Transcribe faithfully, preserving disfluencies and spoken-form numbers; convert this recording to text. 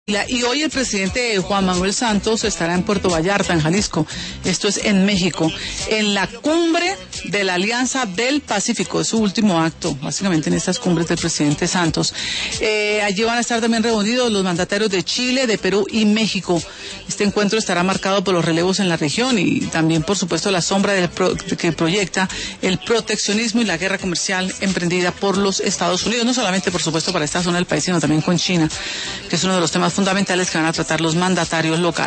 Y hoy el presidente Juan Manuel Santos estará en Puerto Vallarta, en Jalisco. Esto es en México, en la cumbre de la Alianza del Pacífico. Es su último acto, básicamente, en estas cumbres del presidente Santos. Eh, allí van a estar también reunidos los mandatarios de Chile, de Perú y México. Este encuentro estará marcado por los relevos en la región y también, por supuesto, la sombra del pro, que proyecta el proteccionismo y la guerra comercial emprendida por los Estados Unidos. No solamente, por supuesto, para esta zona del país, sino también con China, que es uno de los temas fundamentales que van a tratar los mandatarios locales.